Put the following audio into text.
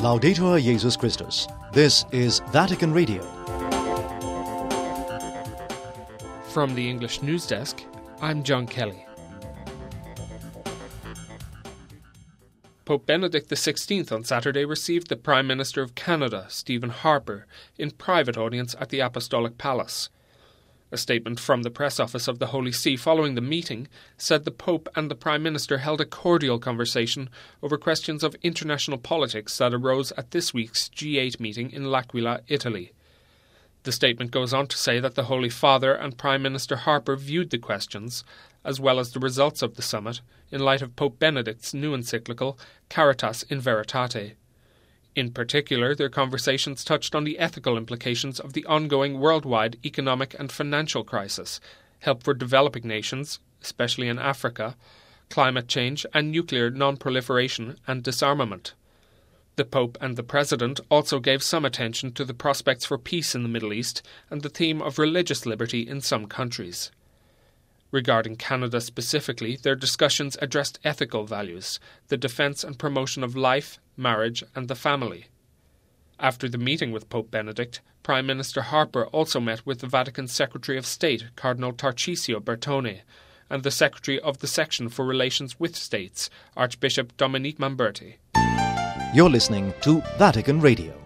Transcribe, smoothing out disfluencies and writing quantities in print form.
Laudetur Jesus Christus. This is Vatican Radio. From the English News Desk, I'm John Kelly. Pope Benedict XVI on Saturday received the Prime Minister of Canada, Stephen Harper, in private audience at the Apostolic Palace. A statement from the press office of the Holy See following the meeting said the Pope and the Prime Minister held a cordial conversation over questions of international politics that arose at this week's G8 meeting in L'Aquila, Italy. The statement goes on to say that the Holy Father and Prime Minister Harper viewed the questions, as well as the results of the summit, in light of Pope Benedict's new encyclical, Caritas in Veritate. In particular, their conversations touched on the ethical implications of the ongoing worldwide economic and financial crisis, help for developing nations, especially in Africa, climate change and nuclear non-proliferation and disarmament. The Pope and the President also gave some attention to the prospects for peace in the Middle East and the theme of religious liberty in some countries. Regarding Canada specifically, their discussions addressed ethical values, the defence and promotion of life, marriage and the family. After the meeting with Pope Benedict, Prime Minister Harper also met with the Vatican Secretary of State, Cardinal Tarcisio Bertone, and the Secretary of the Section for Relations with States, Archbishop Dominique Mamberti. You're listening to Vatican Radio.